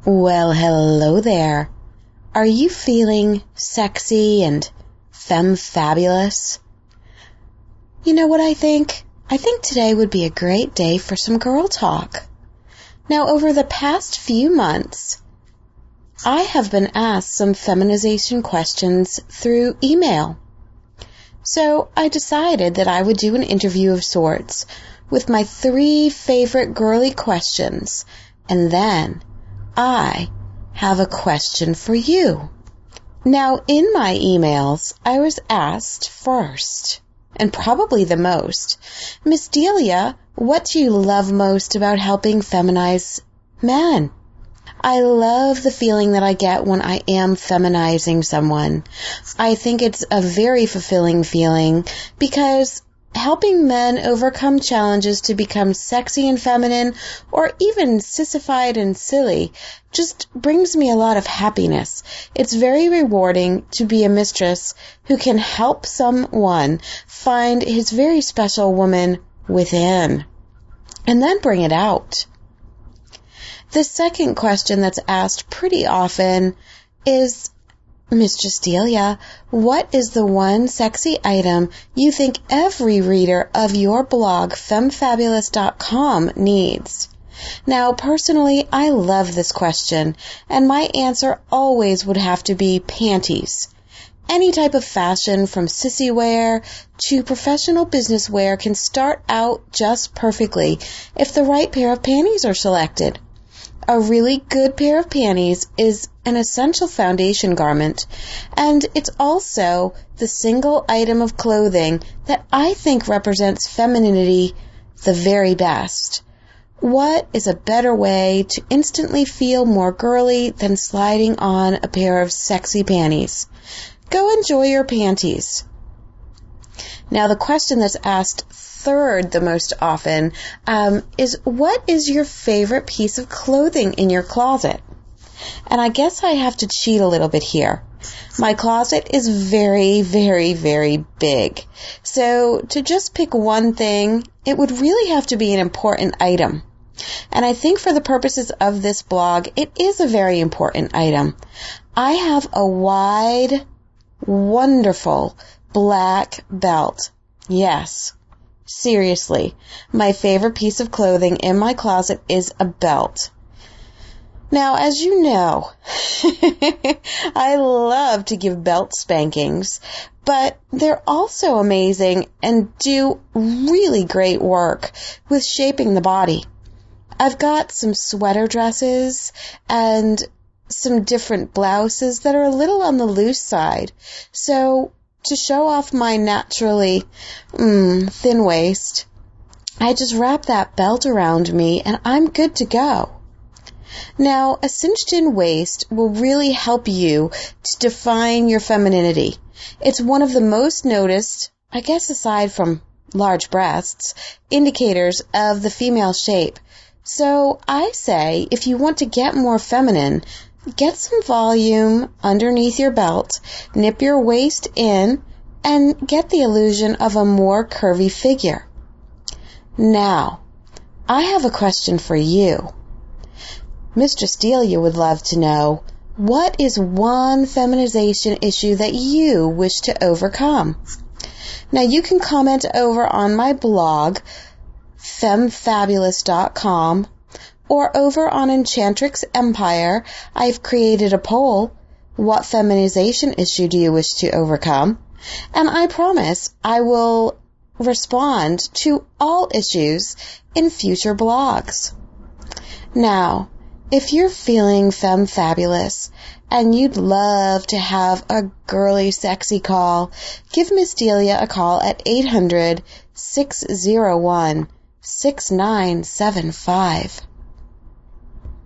Well, hello there. Are you feeling sexy and femme-fabulous? You know what I think? I think today would be a great day for some girl talk. Now, over the past few months, I have been asked some feminization questions through email. So I decided that I would do an interview of sorts with my 3 favorite girly questions, and then I have a question for you. Now, in my emails, I was asked first, and probably the most, Miss Delia, what do you love most about helping feminize men? I love the feeling that I get when I am feminizing someone. I think it's a very fulfilling feeling because helping men overcome challenges to become sexy and feminine, or even sissified and silly, just brings me a lot of happiness. It's very rewarding to be a mistress who can help someone find his very special woman within, and then bring it out. The second question that's asked pretty often is, Mistress Delia, what is the one sexy item you think every reader of your blog, femmefabulous.com, needs? Now, personally, I love this question, and my answer always would have to be panties. Any type of fashion, from sissy wear to professional business wear, can start out just perfectly if the right pair of panties are selected. A really good pair of panties is an essential foundation garment, and it's also the single item of clothing that I think represents femininity the very best. What is a better way to instantly feel more girly than sliding on a pair of sexy panties? Go enjoy your panties. Now, the question that's asked third the most often is, what is your favorite piece of clothing in your closet? And I guess I have to cheat a little bit here. My closet is very, very, very big. So to just pick one thing, it would really have to be an important item. And I think for the purposes of this blog, it is a very important item. I have a wide, wonderful black belt. Yes, seriously, my favorite piece of clothing in my closet is a belt. Now, as you know, I love to give belt spankings, but they're also amazing and do really great work with shaping the body. I've got some sweater dresses and some different blouses that are a little on the loose side, so to show off my naturally thin waist, I just wrap that belt around me and I'm good to go. Now, a cinched-in waist will really help you to define your femininity. It's one of the most noticed, I guess aside from large breasts, indicators of the female shape. So I say, if you want to get more feminine, get some volume underneath your belt, nip your waist in, and get the illusion of a more curvy figure. Now, I have a question for you. Mistress Delia would love to know, what is one feminization issue that you wish to overcome? Now, you can comment over on my blog, femmefabulous.com, or over on Enchantrix Empire. I've created a poll, what feminization issue do you wish to overcome? And I promise I will respond to all issues in future blogs. Now, if you're feeling femme-fabulous and you'd love to have a girly sexy call, give Miss Delia a call at 800-601-6975.